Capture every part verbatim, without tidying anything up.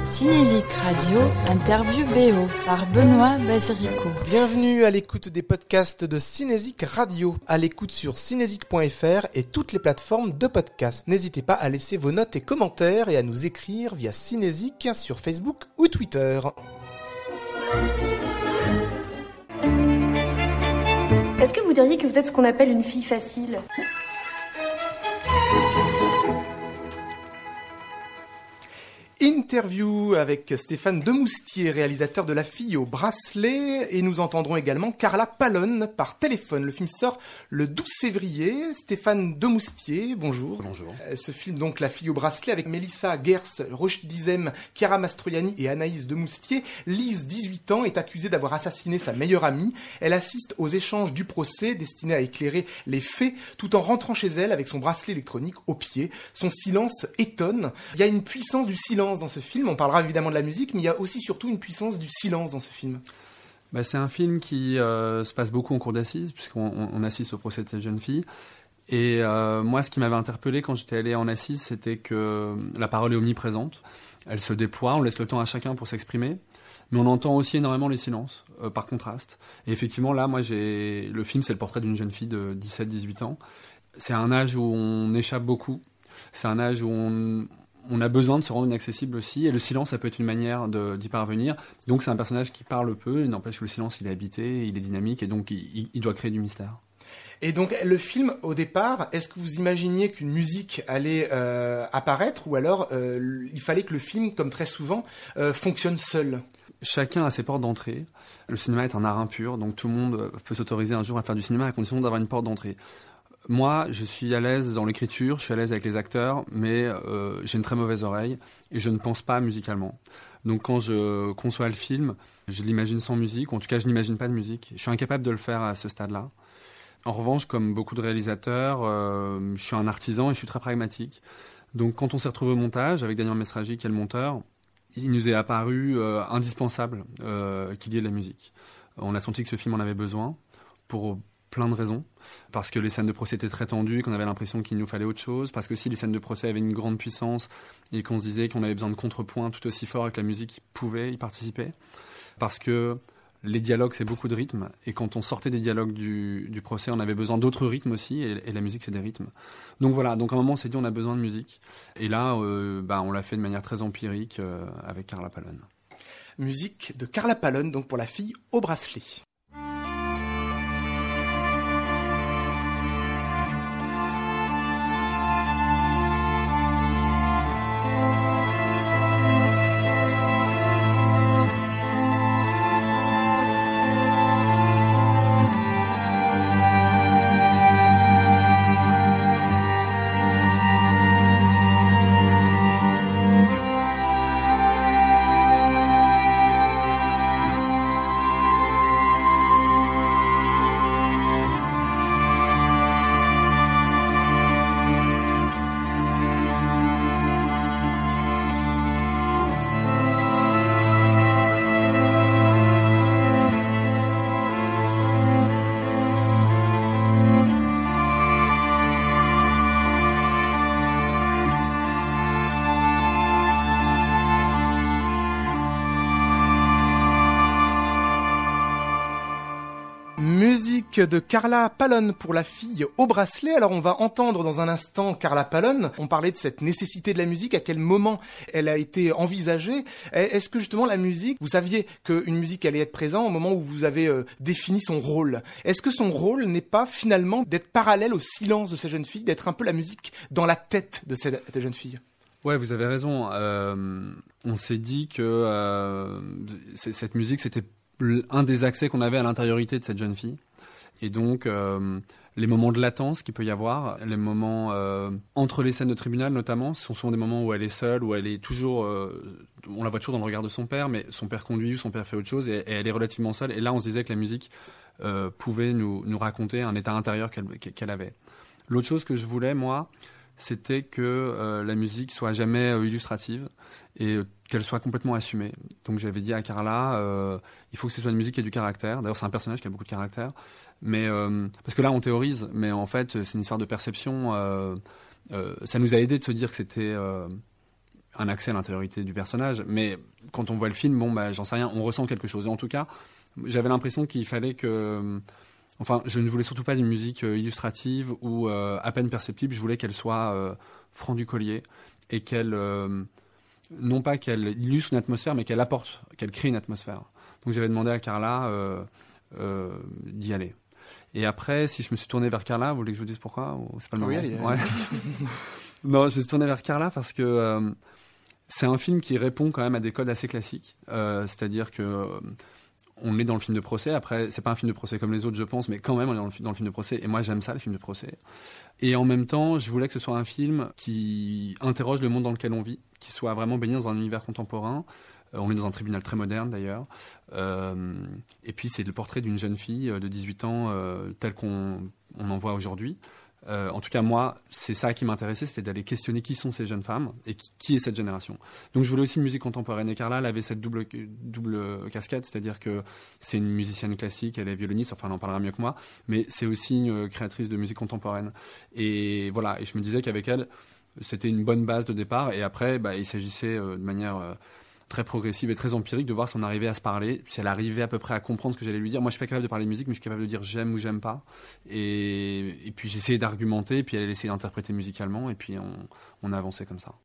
Cinésique Radio, interview B O par Benoît Bazerico. Bienvenue à l'écoute des podcasts de Cinésique Radio, à l'écoute sur cinésique point f r et toutes les plateformes de podcasts. N'hésitez pas à laisser vos notes et commentaires et à nous écrire via Cinésique sur Facebook ou Twitter. Est-ce que vous diriez que vous êtes ce qu'on appelle une fille facile ? Interview avec Stéphane Demoustier, réalisateur de La fille au bracelet, et nous entendrons également Carla Pallone par téléphone. Le film sort le douze février. Stéphane Demoustier, bonjour. Bonjour. Ce film, donc, La fille au bracelet, avec Mélissa Gers, Roche Dizem, Chiara Mastroianni et Anaïs Demoustier. Lise, dix-huit ans, est accusée d'avoir assassiné sa meilleure amie. Elle assiste aux échanges du procès destiné à éclairer les faits, tout en rentrant chez elle avec son bracelet électronique au pied. Son silence étonne. Il y a une puissance du silence dans ce film. On parlera évidemment de la musique, mais il y a aussi surtout une puissance du silence dans ce film. Bah, c'est un film qui euh, se passe beaucoup en cour d'assises, puisqu'on on assiste au procès de cette jeune fille. Et euh, moi, ce qui m'avait interpellé quand j'étais allé en assises, c'était que la parole est omniprésente. Elle se déploie, on laisse le temps à chacun pour s'exprimer. Mais on entend aussi énormément les silences, euh, par contraste. Et effectivement, là, moi, j'ai le film, c'est le portrait d'une jeune fille de dix-sept à dix-huit ans. C'est un âge où on échappe beaucoup. C'est un âge où on... On a besoin de se rendre inaccessible aussi, et le silence, ça peut être une manière de, d'y parvenir. Donc c'est un personnage qui parle peu, il n'empêche que le silence, il est habité, il est dynamique, et donc il, il doit créer du mystère. Et donc le film, au départ, est-ce que vous imaginiez qu'une musique allait euh, apparaître, ou alors euh, il fallait que le film, comme très souvent, euh, fonctionne seul ? Chacun a ses portes d'entrée. Le cinéma est un art impur, donc tout le monde peut s'autoriser un jour à faire du cinéma à condition d'avoir une porte d'entrée. Moi, je suis à l'aise dans l'écriture, je suis à l'aise avec les acteurs, mais euh, j'ai une très mauvaise oreille et je ne pense pas musicalement. Donc quand je conçois le film, je l'imagine sans musique, ou en tout cas je n'imagine pas de musique. Je suis incapable de le faire à ce stade-là. En revanche, comme beaucoup de réalisateurs, euh, je suis un artisan et je suis très pragmatique. Donc quand on s'est retrouvé au montage avec Daniel Mesragi qui est le monteur, il nous est apparu euh, indispensable euh, qu'il y ait de la musique. On a senti que ce film en avait besoin pour plein de raisons, parce que les scènes de procès étaient très tendues et qu'on avait l'impression qu'il nous fallait autre chose, parce que si les scènes de procès avaient une grande puissance et qu'on se disait qu'on avait besoin de contrepoints tout aussi forts et que la musique pouvait y participer, parce que les dialogues c'est beaucoup de rythme, et quand on sortait des dialogues du, du procès on avait besoin d'autres rythmes aussi, et, et la musique c'est des rythmes. Donc voilà, donc à un moment on s'est dit on a besoin de musique, et là euh, bah, on l'a fait de manière très empirique euh, avec Carla Pallone. Musique de Carla Pallone, donc pour La fille au bracelet. De Carla Pallone pour La fille au bracelet. Alors on va entendre dans un instant Carla Pallone. On parlait de cette nécessité de la musique, à quel moment elle a été envisagée. Est-ce que justement la musique, vous saviez qu'une musique allait être présente au moment où vous avez euh, défini son rôle? Est-ce que son rôle n'est pas finalement d'être parallèle au silence de cette jeune fille, d'être un peu la musique dans la tête de cette, cette jeune fille? Ouais, vous avez raison. Euh, on s'est dit que euh, cette musique, c'était un des accès qu'on avait à l'intériorité de cette jeune fille. Et donc, euh, les moments de latence qu'il peut y avoir, les moments euh, entre les scènes de tribunal notamment, ce sont souvent des moments où elle est seule, où elle est toujours... Euh, on la voit toujours dans le regard de son père, mais son père conduit ou son père fait autre chose, et, et elle est relativement seule. Et là, on se disait que la musique euh, pouvait nous, nous raconter un état intérieur qu'elle, qu'elle avait. L'autre chose que je voulais, moi, c'était que euh, la musique soit jamais euh, illustrative et euh, qu'elle soit complètement assumée. Donc j'avais dit à Carla, euh, il faut que ce soit une musique qui ait du caractère. D'ailleurs, c'est un personnage qui a beaucoup de caractère. Mais, euh, parce que là, on théorise, mais en fait, c'est une histoire de perception. Euh, euh, ça nous a aidé de se dire que c'était... Euh, un accès à l'intériorité du personnage. Mais quand on voit le film, bon, bah, j'en sais rien, on ressent quelque chose. Et en tout cas, j'avais l'impression qu'il fallait que... Enfin, je ne voulais surtout pas d'une musique euh, illustrative ou euh, à peine perceptible. Je voulais qu'elle soit euh, franc du collier et qu'elle... Euh, non pas qu'elle illustre une atmosphère, mais qu'elle apporte, qu'elle crée une atmosphère. Donc j'avais demandé à Carla euh, euh, d'y aller. Et après, si je me suis tourné vers Carla, vous voulez que je vous dise pourquoi ou c'est pas le Oui, moment. allez, allez. Ouais. Non, je me suis tourné vers Carla parce que euh, c'est un film qui répond quand même à des codes assez classiques. Euh, c'est-à-dire que euh, on est dans le film de procès. Après, c'est pas un film de procès comme les autres, je pense, mais quand même, on est dans le, dans le film de procès. Et moi, j'aime ça, les films de procès. Et en même temps, je voulais que ce soit un film qui interroge le monde dans lequel on vit, qui soit vraiment baigné dans un univers contemporain. Euh, on est dans un tribunal très moderne, d'ailleurs. Euh, et puis, c'est le portrait d'une jeune fille de dix-huit ans, euh, telle qu'on on en voit aujourd'hui. Euh, en tout cas, moi, c'est ça qui m'intéressait, c'était d'aller questionner qui sont ces jeunes femmes et qui, qui est cette génération. Donc, je voulais aussi une musique contemporaine. Et Carla, elle avait cette double, double casquette, c'est-à-dire que c'est une musicienne classique, elle est violoniste, enfin, elle en parlera mieux que moi, mais c'est aussi une créatrice de musique contemporaine. Et voilà, et je me disais qu'avec elle, c'était une bonne base de départ. Et après, bah, il s'agissait euh, de manière... Euh, très progressive et très empirique de voir si on arrivait à se parler, si elle arrivait à peu près à comprendre ce que j'allais lui dire. Moi, je suis pas capable de parler de musique, mais je suis capable de dire j'aime ou j'aime pas. Et, et puis j'essayais d'argumenter, et puis elle essayait d'interpréter musicalement, et puis on, on a avancé comme ça.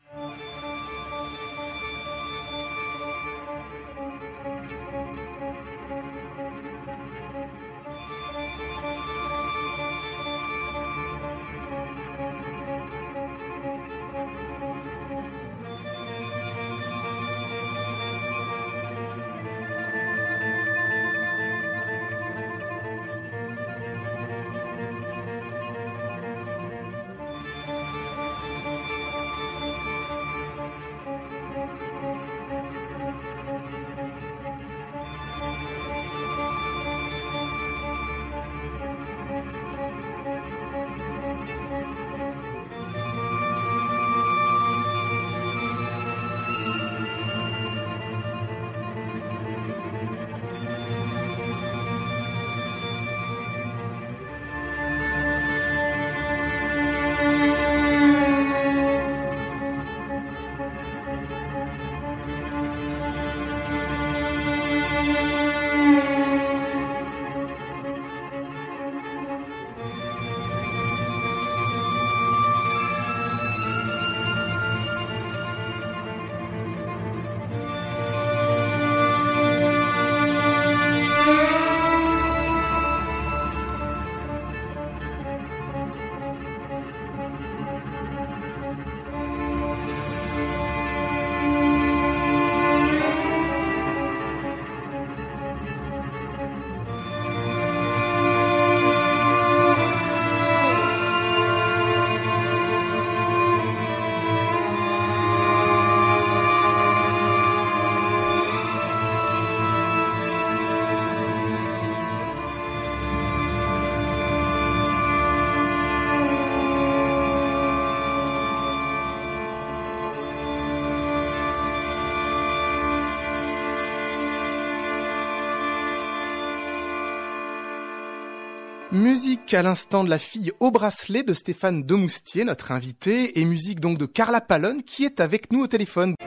Musique à l'instant de La fille au bracelet de Stéphane Demoustier, notre invité, et musique donc de Carla Pallone qui est avec nous au téléphone.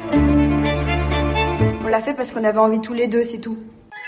On l'a fait parce qu'on avait envie tous les deux, c'est tout.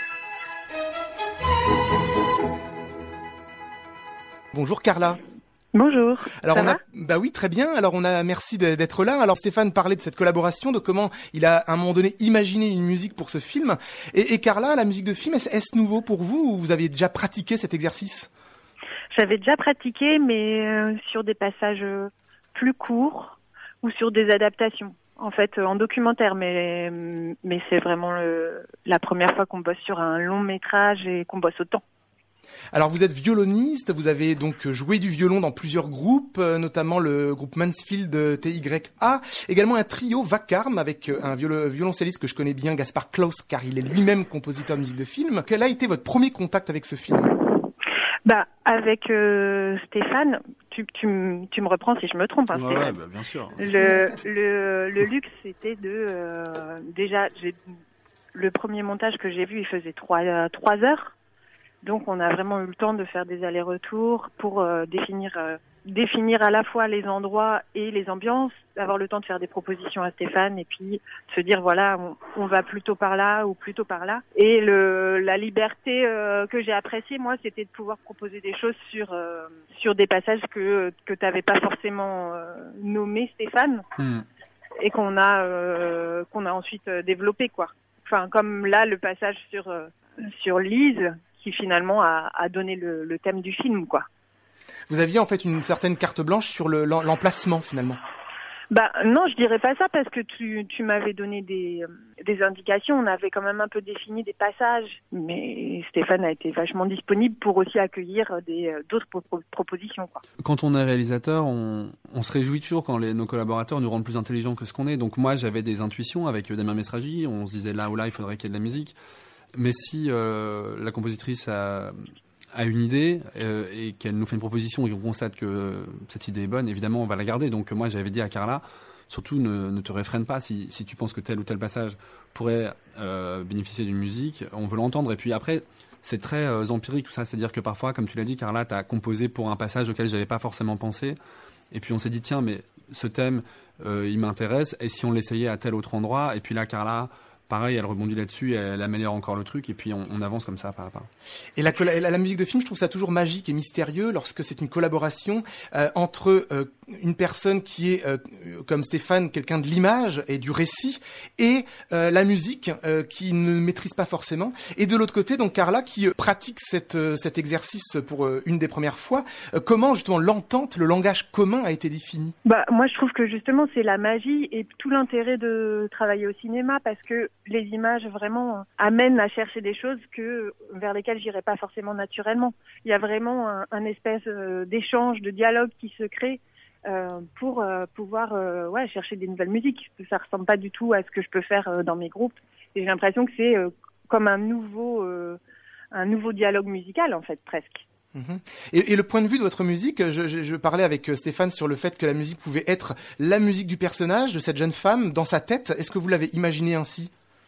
Bonjour Carla. Bonjour. Alors ça on va a, bah oui, très bien. Alors on a, merci d'être là. Alors Stéphane parlait de cette collaboration, de comment il a à un moment donné imaginé une musique pour ce film. Et, et Carla, la musique de film, est-ce, est-ce nouveau pour vous ou vous aviez déjà pratiqué cet exercice ? J'avais déjà pratiqué, mais euh, sur des passages euh, plus courts ou sur des adaptations. En fait, euh, en documentaire, mais mais c'est vraiment le, la première fois qu'on bosse sur un long métrage et qu'on bosse autant. Alors vous êtes violoniste, vous avez donc joué du violon dans plusieurs groupes, euh, notamment le groupe Mansfield T Y A, également un trio Vacarme avec euh, un viol- violoncelliste que je connais bien, Gaspard Klaus, car il est lui-même compositeur de musique de film. Quel a été votre premier contact avec ce film ? Bah, avec euh, Stéphane, tu, tu, m- tu me reprends si je me trompe. Hein, Ouais, Stéphane. ouais, bah, bien sûr. Le, le, le luxe, c'était de... Euh, déjà, j'ai, le premier montage que j'ai vu, il faisait trois, euh, trois heures. Donc, on a vraiment eu le temps de faire des allers-retours pour euh, définir euh, définir à la fois les endroits et les ambiances, avoir le temps de faire des propositions à Stéphane et puis de se dire voilà, on, on va plutôt par là ou plutôt par là. Et le, la liberté euh, que j'ai appréciée, moi, c'était de pouvoir proposer des choses sur euh, sur des passages que que t'avais pas forcément euh, nommés, Stéphane, mmh. et qu'on a euh, qu'on a ensuite développé, quoi. Enfin, comme là, le passage sur euh, sur Lise, qui finalement a, a donné le, le thème du film, quoi. Vous aviez en fait une certaine carte blanche sur le, l'emplacement finalement. Bah non, je dirais pas ça parce que tu, tu m'avais donné des, des indications. On avait quand même un peu défini des passages, mais Stéphane a été vachement disponible pour aussi accueillir des, d'autres pro- propositions, quoi. Quand on est réalisateur, on, on se réjouit toujours quand les, nos collaborateurs nous rendent plus intelligents que ce qu'on est. Donc moi, j'avais des intuitions avec Damien Mesragi. On se disait là ou là, il faudrait qu'il y ait de la musique. Mais si euh, la compositrice a... a une idée euh, et qu'elle nous fait une proposition et qu'on constate que cette idée est bonne, évidemment on va la garder. Donc moi j'avais dit à Carla, surtout ne, ne te réfrène pas si, si tu penses que tel ou tel passage pourrait euh, bénéficier d'une musique, on veut l'entendre. Et puis après c'est très euh, empirique tout ça, c'est-à-dire que parfois, comme tu l'as dit Carla, tu as composé pour un passage auquel j'avais pas forcément pensé et puis on s'est dit tiens mais ce thème euh, il m'intéresse et si on l'essayait à tel autre endroit. Et puis là Carla, pareil, elle rebondit là-dessus, elle améliore encore le truc, et puis on, on avance comme ça, pas à pas. Et la, la, la musique de film, je trouve ça toujours magique et mystérieux lorsque c'est une collaboration euh, entre euh, une personne qui est, euh, comme Stéphane, quelqu'un de l'image et du récit, et euh, la musique euh, qui ne maîtrise pas forcément. Et de l'autre côté, donc Carla, qui euh, pratique cette, euh, cet exercice pour euh, une des premières fois. Euh, comment justement l'entente, le langage commun a été défini ? Bah moi, je trouve que justement c'est la magie et tout l'intérêt de travailler au cinéma parce que les images vraiment amènent à chercher des choses que vers lesquelles j'irais pas forcément naturellement. Il y a vraiment un, un espèce d'échange, de dialogue qui se crée euh, pour euh, pouvoir euh, ouais chercher des nouvelles musiques. Ça ressemble pas du tout à ce que je peux faire euh, dans mes groupes. Et j'ai l'impression que c'est euh, comme un nouveau euh, un nouveau dialogue musical en fait presque. Mmh. Et, et le point de vue de votre musique, je, je, je parlais avec Stéphane sur le fait que la musique pouvait être la musique du personnage, de cette jeune femme, dans sa tête. Est-ce que vous l'avez imaginé ainsi ?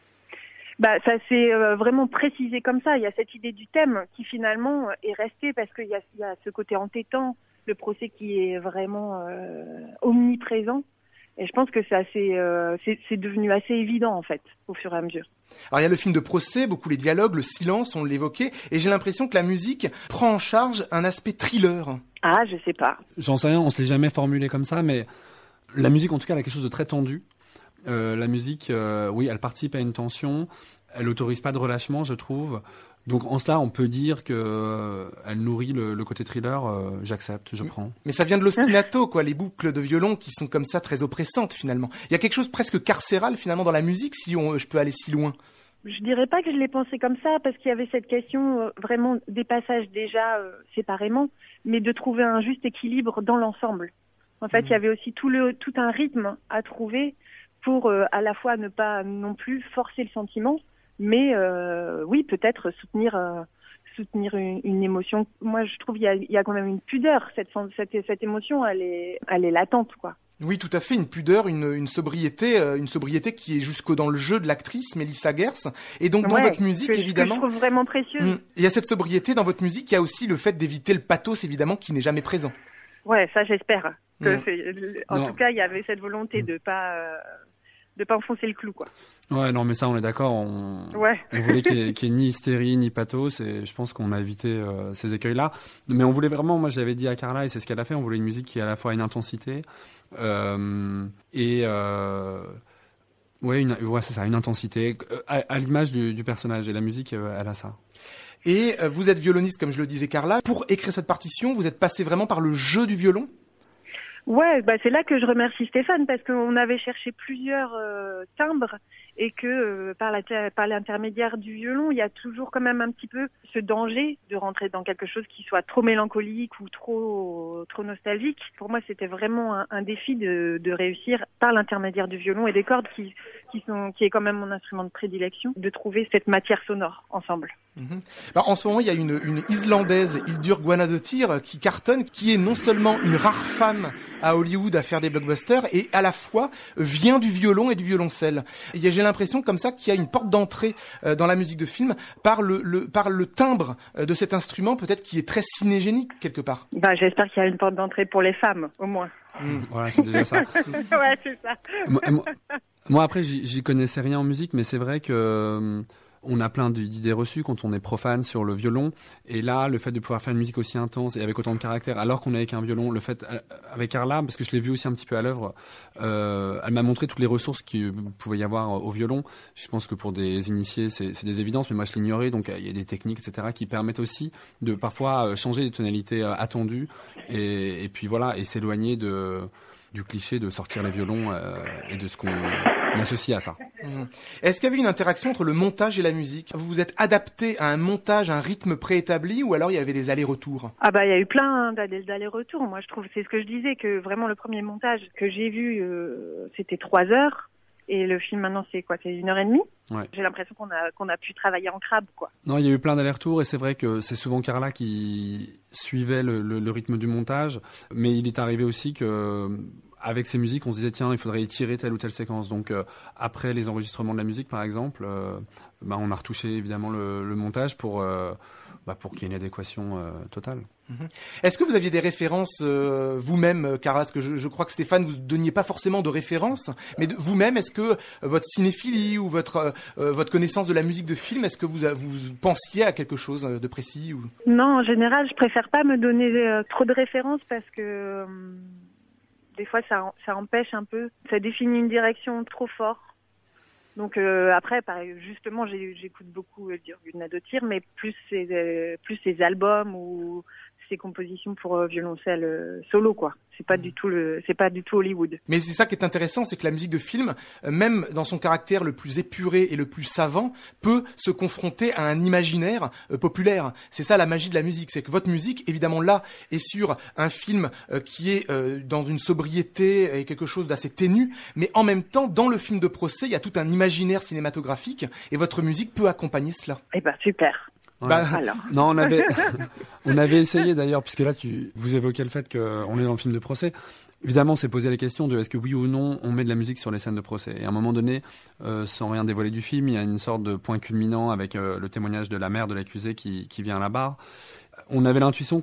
Bah, ça s'est euh, vraiment précisé comme ça. Il y a cette idée du thème qui finalement est restée parce qu'il y a, il y a ce côté entêtant, le procès qui est vraiment euh, omniprésent. Et je pense que c'est assez, euh, c'est, c'est devenu assez évident en fait, au fur et à mesure. Alors il y a le film de procès, beaucoup les dialogues, le silence, on l'évoquait, et j'ai l'impression que la musique prend en charge un aspect thriller. Ah, je sais pas. J'en sais rien, on se l'est jamais formulé comme ça, mais la musique en tout cas elle a quelque chose de très tendu. Euh, la musique, euh, oui, elle participe à une tension, elle autorise pas de relâchement, je trouve. Donc en cela, on peut dire que euh, elle nourrit le, le côté thriller. Euh, j'accepte, je prends. Mais ça vient de l'ostinato, quoi, les boucles de violon qui sont comme ça très oppressantes finalement. Il y a quelque chose presque carcéral finalement dans la musique, si on, je peux aller si loin. Je dirais pas que je l'ai pensé comme ça, parce qu'il y avait cette question euh, vraiment des passages déjà euh, séparément, mais de trouver un juste équilibre dans l'ensemble. En fait, mmh. il y avait aussi tout le tout un rythme à trouver pour euh, à la fois ne pas non plus forcer le sentiment, mais euh, oui, peut-être soutenir euh, soutenir une, une émotion. Moi, je trouve il y a, il y a quand même une pudeur. Cette, cette cette émotion, elle est elle est latente, quoi. Oui, tout à fait, une pudeur, une, une sobriété, euh, une sobriété qui est jusqu'au dans le jeu de l'actrice Mélissa Gers. Et donc dans ouais, votre musique, que, évidemment, que je trouve vraiment précieuse. Hum, il y a cette sobriété dans votre musique. Il y a aussi le fait d'éviter le pathos, évidemment, qui n'est jamais présent. Ouais, ça j'espère. Que Hum. c'est, en Non. tout cas, il y avait cette volonté hum. de pas euh, de pas enfoncer le clou, quoi. Ouais, non, mais ça, on est d'accord. On, ouais. on voulait qu'il n'y ait, qu'il y ait ni hystérie, ni pathos, et je pense qu'on a évité euh, ces écueils-là. Mais on voulait vraiment, moi, j'avais dit à Carla, et c'est ce qu'elle a fait, on voulait une musique qui a à la fois une intensité, euh, et, euh, ouais, une, ouais, c'est ça, une intensité, à, à l'image du, du personnage, et la musique, euh, elle a ça. Et euh, vous êtes violoniste, comme je le disais, Carla. Pour écrire cette partition, vous êtes passé vraiment par le jeu du violon ? Ouais, bah c'est là que je remercie Stéphane parce qu'on avait cherché plusieurs euh, timbres et que euh, par, la, par l'intermédiaire du violon, il y a toujours quand même un petit peu ce danger de rentrer dans quelque chose qui soit trop mélancolique ou trop trop nostalgique. Pour moi, c'était vraiment un, un défi de, de réussir par l'intermédiaire du violon et des cordes qui qui sont, qui est quand même mon instrument de prédilection, de trouver cette matière sonore ensemble. Mmh. Alors, en ce moment, il y a une, une Islandaise, Hildur Guðnadóttir, qui cartonne, qui est non seulement une rare femme à Hollywood à faire des blockbusters, et à la fois vient du violon et du violoncelle. Et j'ai l'impression comme ça qu'il y a une porte d'entrée euh, dans la musique de film par le, le, par le timbre euh, de cet instrument, peut-être qui est très cinégénique quelque part. Bah, j'espère qu'il y a une porte d'entrée pour les femmes, au moins. Mmh. Voilà, c'est déjà ça. Ouais, c'est ça. Moi, moi, moi après, j'y, j'y connaissais rien en musique, mais c'est vrai que euh, on a plein d'idées reçues quand on est profane sur le violon. Et là, le fait de pouvoir faire une musique aussi intense et avec autant de caractère, alors qu'on est avec un violon, le fait avec Carla, parce que je l'ai vu aussi un petit peu à l'œuvre, euh, elle m'a montré toutes les ressources qu'il pouvait y avoir au violon. Je pense que pour des initiés, c'est, c'est des évidences, mais moi je l'ignorais. Donc il y a des techniques, et cetera, qui permettent aussi de parfois changer les tonalités attendues et, et puis voilà, et s'éloigner de du cliché de sortir les violons euh, et de ce qu'on associe à ça. Mmh. Est-ce qu'il y avait une interaction entre le montage et la musique ? Vous vous êtes adapté à un montage, un rythme préétabli, ou alors il y avait des allers-retours ? Ah bah il y a eu plein d'allers-retours. Moi je trouve, c'est ce que je disais, que vraiment le premier montage que j'ai vu, euh, c'était trois heures. Et le film maintenant c'est quoi ? C'est une heure et demie. Ouais. J'ai l'impression qu'on a qu'on a pu travailler en crabe, quoi. Non, il y a eu plein d'allers-retours et c'est vrai que c'est souvent Carla qui suivait le, le, le rythme du montage, mais il est arrivé aussi que avec ces musiques, on se disait tiens, il faudrait étirer telle ou telle séquence. Donc euh, après les enregistrements de la musique, par exemple, euh, bah, on a retouché évidemment le, le montage pour euh, bah, pour qu'il y ait une adéquation euh, totale. Mmh. Est-ce que vous aviez des références euh, vous-même, Carla ? Parce que je, je crois que Stéphane, vous ne donniez pas forcément de références, mais de, vous-même, est-ce que euh, votre cinéphilie ou votre euh, votre connaissance de la musique de film, est-ce que vous vous pensiez à quelque chose de précis ou... Non, en général, je préfère pas me donner euh, trop de références parce que euh, des fois, ça ça empêche un peu, ça définit une direction trop fort. Donc euh, après, pareil, justement, j'ai, j'écoute beaucoup Hildur Guðnadóttir, mais plus ses euh, plus ses albums ou ses compositions pour euh, violoncelle euh, solo, quoi. C'est pas mmh. du tout le, c'est pas du tout Hollywood. Mais c'est ça qui est intéressant, c'est que la musique de film, euh, même dans son caractère le plus épuré et le plus savant, peut se confronter à un imaginaire euh, populaire. C'est ça la magie de la musique, c'est que votre musique, évidemment là, est sur un film euh, qui est euh, dans une sobriété et quelque chose d'assez ténu, mais en même temps, dans le film de procès, il y a tout un imaginaire cinématographique et votre musique peut accompagner cela. Eh ben super. Ouais. Bah, alors. Non, on avait, on avait essayé d'ailleurs, puisque là, tu, vous évoquez le fait qu'on est dans le film de procès. Évidemment, on s'est posé la question de est-ce que oui ou non, on met de la musique sur les scènes de procès. Et à un moment donné, euh, sans rien dévoiler du film, il y a une sorte de point culminant avec euh, le témoignage de la mère de l'accusé qui, qui vient à la barre. On avait l'intuition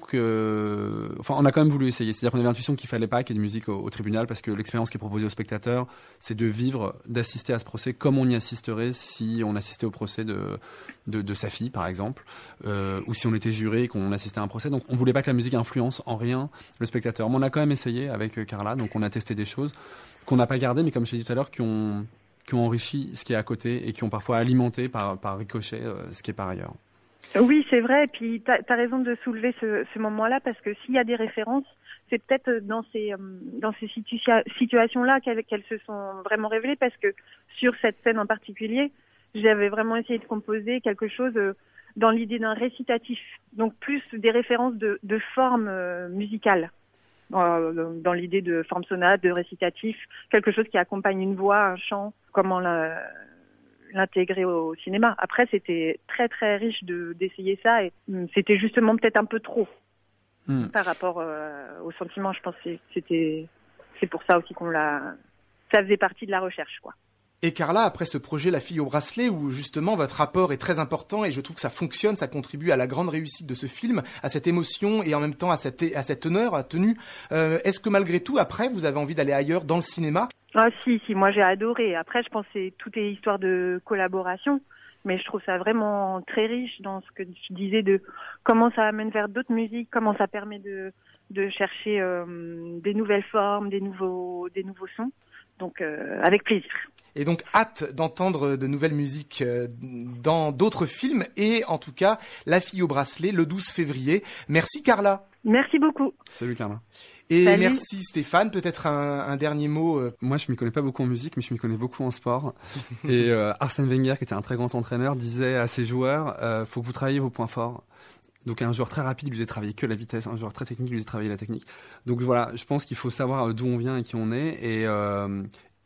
que, enfin, on a quand même voulu essayer. C'est-à-dire qu'on avait l'intuition qu'il fallait pas qu'il y ait de musique au, au tribunal parce que l'expérience qui est proposée aux spectateurs, c'est de vivre, d'assister à ce procès comme on y assisterait si on assistait au procès de de, de sa fille, par exemple, euh, ou si on était juré et qu'on assistait à un procès. Donc, on voulait pas que la musique influence en rien le spectateur. Mais on a quand même essayé avec Carla. Donc, on a testé des choses qu'on n'a pas gardées, mais comme je l'ai dit tout à l'heure, qui ont qui ont enrichi ce qui est à côté et qui ont parfois alimenté par par ricochet euh, ce qui est par ailleurs. Oui, c'est vrai. Et puis, t'as, t'as raison de soulever ce, ce moment-là parce que s'il y a des références, c'est peut-être dans ces dans ces situa- situations-là qu'elles, qu'elles se sont vraiment révélées parce que sur cette scène en particulier, j'avais vraiment essayé de composer quelque chose dans l'idée d'un récitatif, donc plus des références de, de forme euh, musicale, dans, dans l'idée de forme sonate, de récitatif, quelque chose qui accompagne une voix, un chant, comment la l'intégrer au cinéma. Après, c'était très très riche de d'essayer ça et c'était justement peut-être un peu trop mmh. par rapport euh, au sentiment. Je pense que c'était c'est pour ça aussi qu'on l'a. Ça faisait partie de la recherche, quoi. Et Carla, après ce projet La fille au bracelet, où justement votre rapport est très important et je trouve que ça fonctionne, ça contribue à la grande réussite de ce film, à cette émotion et en même temps à cette, à cette honneur, à tenue, euh, est-ce que malgré tout, après, vous avez envie d'aller ailleurs dans le cinéma ? Ah si, si, moi j'ai adoré. Après, je pense que c'est, tout est histoire de collaboration, mais je trouve ça vraiment très riche dans ce que tu disais de comment ça amène vers d'autres musiques, comment ça permet de, de chercher euh, des nouvelles formes, des nouveaux, des nouveaux sons. Donc, euh, avec plaisir. Et donc, hâte d'entendre de nouvelles musiques dans d'autres films et en tout cas, La fille au bracelet le douze février. Merci Carla. Merci beaucoup. Salut Carla. Et Salut. Merci Stéphane, peut-être un, un dernier mot. Moi, je m'y connais pas beaucoup en musique, mais je m'y connais beaucoup en sport. Et euh, Arsène Wenger, qui était un très grand entraîneur, disait à ses joueurs, euh, faut que vous travailliez vos points forts. Donc un joueur très rapide, il lui faisait travailler que la vitesse. Un joueur très technique, il lui faisait travailler la technique. Donc voilà, je pense qu'il faut savoir d'où on vient et qui on est. Et, euh,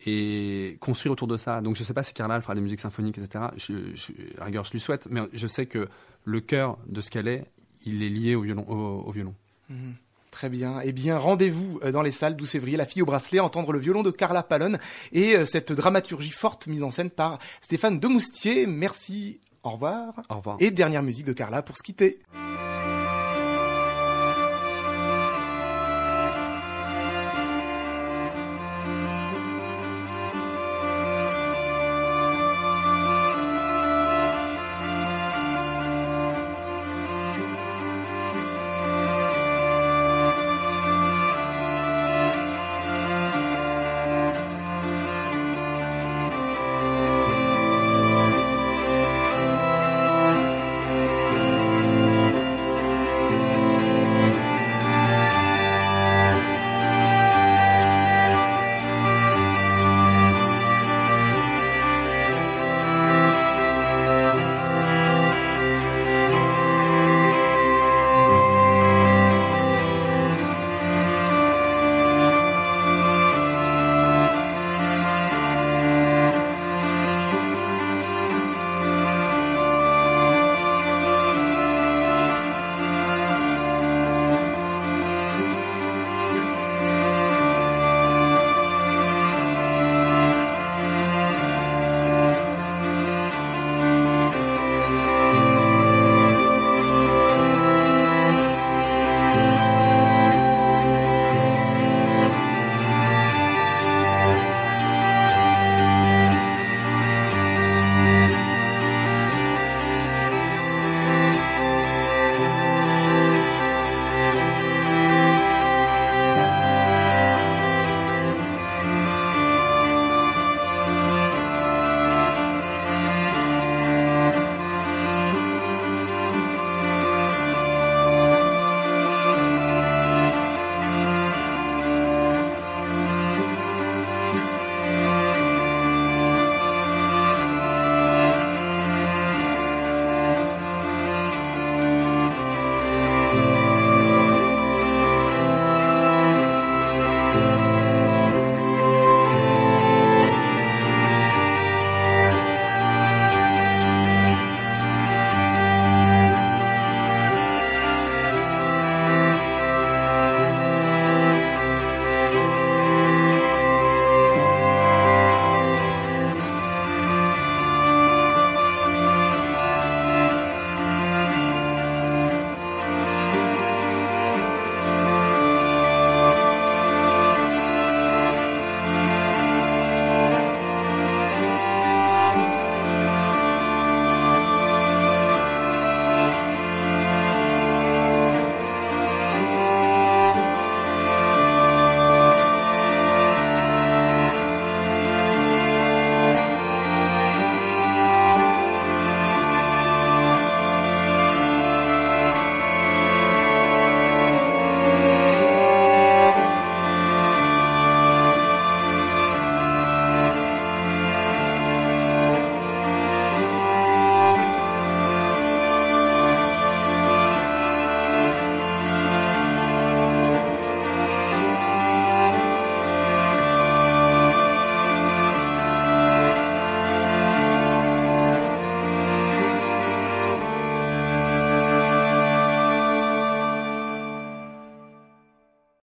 et construire autour de ça. Donc je sais pas si Carla elle fera des musiques symphoniques, et cetera. Je, je, à la rigueur, je lui souhaite, mais je sais que le cœur de ce qu'elle est, il est lié au violon. Au, au violon. Mmh. Très bien. Eh bien, rendez-vous dans les salles douze février, La fille au bracelet, entendre le violon de Carla Pallone et cette dramaturgie forte mise en scène par Stéphane Demoustier. Merci. Au revoir. Au revoir. Et dernière musique de Carla pour se quitter.